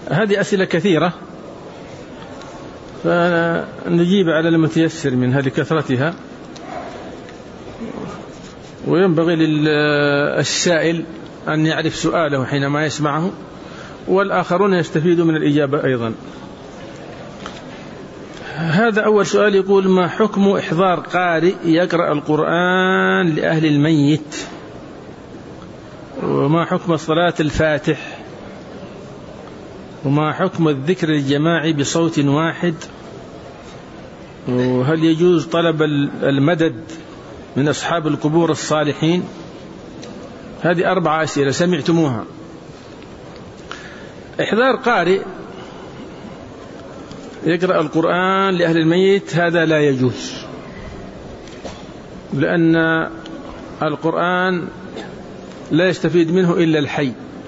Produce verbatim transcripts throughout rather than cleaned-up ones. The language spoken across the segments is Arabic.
هذه أسئلة كثيرة فنجيب على المتيسر منها لكثرتها، وينبغي للسائل أن يعرف سؤاله حينما يسمعه، والآخرون يستفيدوا من الإجابة أيضا. هذا أول سؤال، يقول: ما حكم إحضار قارئ يقرأ القرآن لأهل الميت؟ وما حكم صلاة الفاتح؟ وما حكم الذكر الجماعي بصوت واحد؟ وهل يجوز طلب المدد من أصحاب القبور الصالحين؟ هذه أربع أسئلة سمعتموها. إحضار قارئ يقرأ القرآن لأهل الميت هذا لا يجوز، لأن القرآن لا يستفيد منه إلا الحي،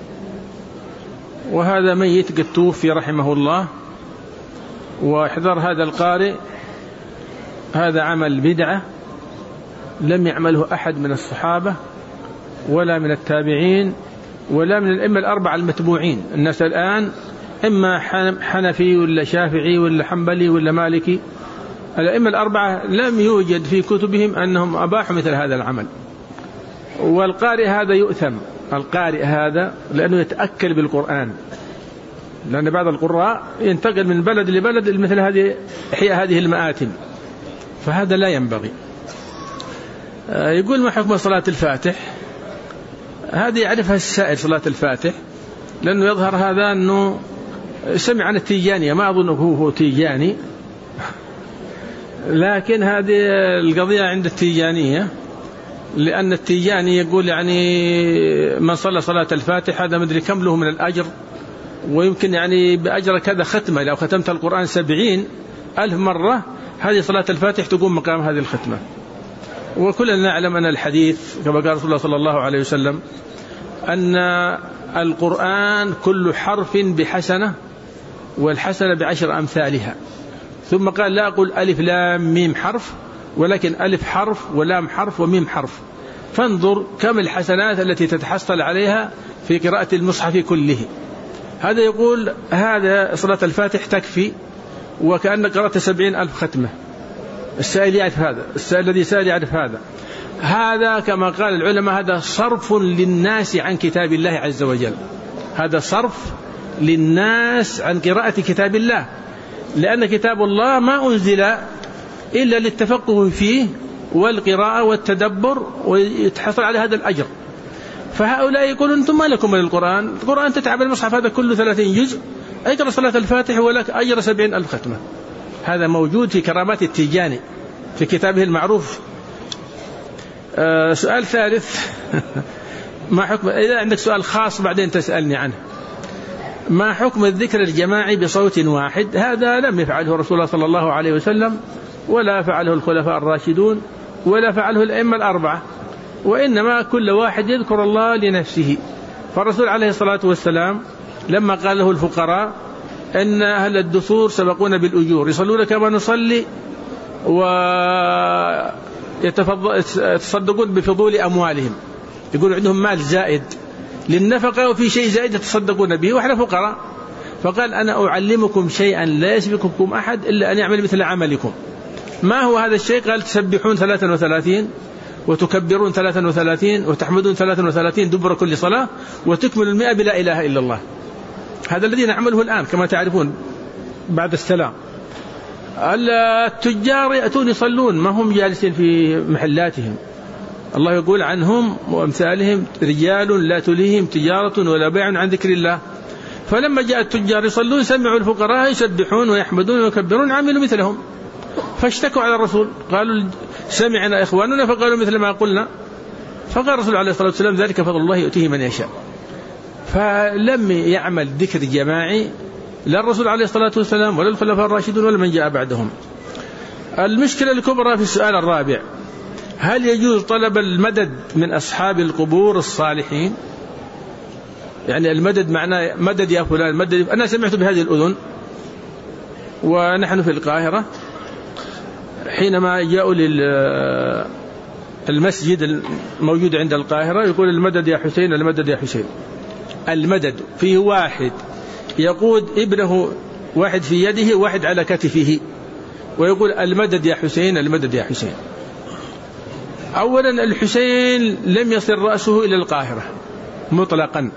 وهذا ميت قد توفي رحمه الله، وإحضار هذا القارئ هذا عمل بدعة لم يعمله أحد من الصحابة ولا من التابعين ولا من الأئمة الأربعة المتبوعين. الناس الآن إما حنفي ولا شافعي ولا حنبلي ولا مالكي، الأئمة الأربعة لم يوجد في كتبهم أنهم أباحوا مثل هذا العمل. والقارئ هذا يؤثم، القارئ هذا لأنه يتأكل بالقرآن، لأن بعض القراء ينتقل من بلد لبلد مثل هذه إحياء هذه المآتم، فهذا لا ينبغي. يقول: ما حكم صلاة الفاتح؟ هذه يعرفها السائل صلاة الفاتح، لأنه يظهر هذا أنه سمع عن التيجانية، ما أظنه هو, هو تيجاني، لكن هذه القضية عند التيجانية، لأن التيجاني يقول يعني من صلى صلاة الفاتح هذا مدري كم له من الأجر، ويمكن يعني بأجر كذا ختمة، لو ختمت القرآن سبعين ألف مرة هذه صلاة الفاتح تقوم مقام هذه الختمة. وكلنا نعلم أن الحديث كما قال رسول الله صلى الله عليه وسلم أن القرآن كل حرف بحسنة، والحسنة بعشر أمثالها. ثم قال: لا أقول ألف لام ميم حرف، ولكن ألف حرف ولام حرف وميم حرف، فانظر كم الحسنات التي تتحصل عليها في قراءة المصحف كله. هذا يقول هذا صلاة الفاتح تكفي، وكأن قرأت سبعين ألف ختمة. السائل يعرف هذا، السائل الذي سأل يعرف هذا. هذا كما قال العلماء هذا صرف للناس عن كتاب الله عز وجل، هذا صرف للناس عن قراءة كتاب الله، لأن كتاب الله ما أنزل إلا للتفقه فيه والقراءة والتدبر، ويتحصل على هذا الأجر. فهؤلاء يقولون: أنتم ما لكم من القرآن؟ القرآن تتعب المصحف هذا كله ثلاثين جزء، اقرأ صلاة الفاتح ولك أجر سبعين ألف ختمة. هذا موجود في كرامات التيجاني في كتابه المعروف. آه سؤال ثالث ما حكم، إذا عندك سؤال خاص بعدين تسألني عنه. ما حكم الذكر الجماعي بصوت واحد؟ هذا لم يفعله رسول الله صلى الله عليه وسلم، ولا فعله الخلفاء الراشدون، ولا فعله الأئمة الأربعة، وإنما كل واحد يذكر الله لنفسه. فالرسول عليه الصلاة والسلام لما قال له الفقراء أن أهل الدثور سبقون بالأجور، يصلون كما نصلي ويتصدقون بفضول أموالهم، يقول عندهم مال زائد للنفقة وفي شيء زائد يتصدقون به، وإحنا فقراء. فقال: أنا أعلمكم شيئا لا يسبقكم أحد إلا أن يعمل مثل عملكم. ما هو هذا الشيء؟ قال: تسبحون ثلاثا وثلاثين، وتكبرون ثلاثا وثلاثين، وتحمدون ثلاثا وثلاثين دبر كل صلاة، وتكمل المئة بلا إله إلا الله. هذا الذي نعمله الآن كما تعرفون بعد السلام. التجار يأتون يصلون، ما هم جالسين في محلاتهم. الله يقول عنهم وأمثالهم: رجال لا تليهم تجارة ولا بيع عن ذكر الله. فلما جاء التجار يصلون سمعوا الفقراء يسبحون ويحمدون ويكبرون، عملوا مثلهم، فاشتكوا على الرسول، قالوا: سمعنا إخواننا فقالوا مثل ما قلنا. فقال الرسول عليه الصلاة والسلام: ذلك فضل الله يؤتيه من يشاء. فلم يعمل ذكر جماعي لا الرسول عليه الصلاة والسلام ولا الخلفاء الراشدون ولا من جاء بعدهم. المشكلة الكبرى في السؤال الرابع: هل يجوز طلب المدد من أصحاب القبور الصالحين؟ يعني المدد معناه مدد يا فلان، مدد. أنا سمعت بهذه الأذن ونحن في القاهرة حينما جاءوا للمسجد الموجود عند القاهرة يقول: المدد يا حسين، المدد يا حسين. المدد فيه واحد يقود ابنه واحد في يده واحد على كتفه ويقول المدد يا حسين المدد يا حسين. أولا الحسين لم يصل رأسه إلى القاهرة مطلقا،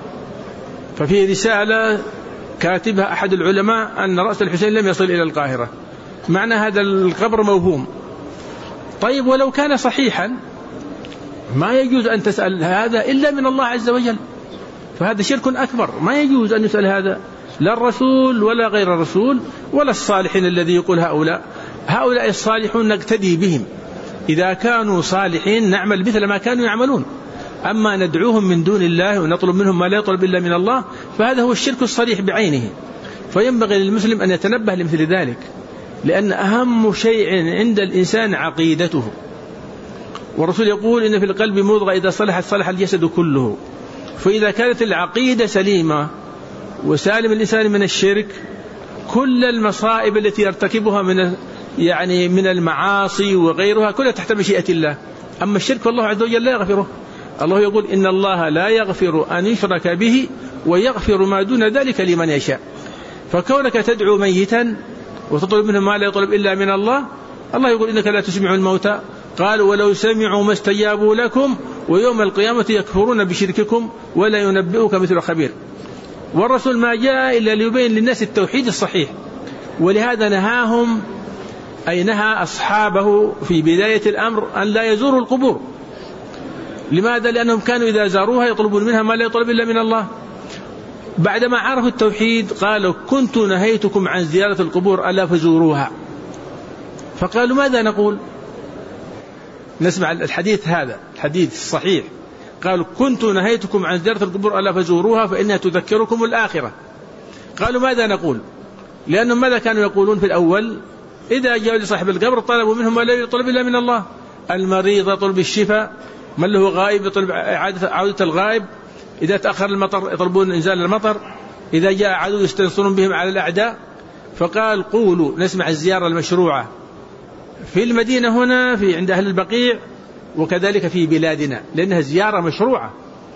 ففي رسالة كاتبها أحد العلماء أن رأس الحسين لم يصل إلى القاهرة، معنى هذا القبر موهوم. طيب ولو كان صحيحا ما يجوز أن تسأل هذا إلا من الله عز وجل، فهذا شرك أكبر، ما يجوز أن يسأل هذا لا الرسول ولا غير الرسول ولا الصالحين الذي يقول هؤلاء. هؤلاء الصالحون نقتدي بهم، إذا كانوا صالحين نعمل مثل ما كانوا يعملون، أما ندعوهم من دون الله ونطلب منهم ما لا يطلب إلا من الله فهذا هو الشرك الصريح بعينه. فينبغي للمسلم أن يتنبه لمثل ذلك، لأن أهم شيء عند الإنسان عقيدته، والرسول يقول إن في القلب مضغة إذا صلحت صلح الجسد كله. فإذا كانت العقيدة سليمة وسالم الإنسان من الشرك كل المصائب التي يرتكبها من يعني من المعاصي وغيرها كلها تحت مشيئة الله. أما الشرك فالله عز وجل لا يغفره. الله يقول إن الله لا يغفر أن يشرك به ويغفر ما دون ذلك لمن يشاء. فكونك تدعو ميتا وتطلب منه ما لا يطلب إلا من الله، الله يقول إنك لا تسمع الموتى قالوا ولو سمعوا ما استجابوا لكم ويوم القيامة يكفرون بشرككم ولا ينبئك مثل خبير. والرسول ما جاء إلا ليبين للناس التوحيد الصحيح، ولهذا نهاهم أي نهى أصحابه في بداية الأمر أن لا يزوروا القبور. لماذا؟ لأنهم كانوا إذا زاروها يطلبون منها ما لا يطلب إلا من الله. بعدما عرفوا التوحيد قالوا كنت نهيتكم عن زيارة القبور ألا فزوروها. فقالوا ماذا نقول؟ نسمع الحديث هذا الحديث الصحيح، قالوا كنت نهيتكم عن زيارة القبور ألا فزوروها فإنها تذكركم الآخرة. قالوا ماذا نقول؟ لأنهم ماذا كانوا يقولون في الأول؟ إذا جاءوا لصاحب القبر طلبوا منهم ما لا يطلب إلا من الله. المريض يطلب الشفاء، من له غائب يطلب عودة الغائب، إذا تأخر المطر يطلبون إنزال المطر، إذا جاء عدو يستنصرون بهم على الأعداء. فقال قولوا نسمع الزيارة المشروعة في المدينة هنا في عند أهل البقيع وكذلك في بلادنا، لأنها زيارة مشروعة.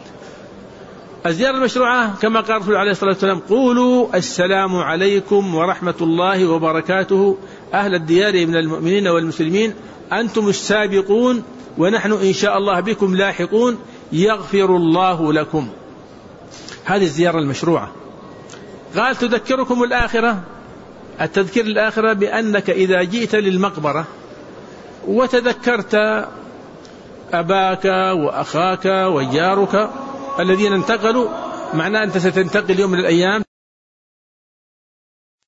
الزيارة المشروعة كما قال الرسول عليه الصلاة والسلام قولوا السلام عليكم ورحمة الله وبركاته أهل الديار من المؤمنين والمسلمين أنتم السابقون ونحن إن شاء الله بكم لاحقون يغفر الله لكم. هذه الزيارة المشروعة. قال تذكركم الآخرة، التذكير الآخرة بأنك إذا جئت للمقبرة وتذكرت أباك وأخاك وجارك الذين انتقلوا، معناه أنت ستنتقل يوم من الأيام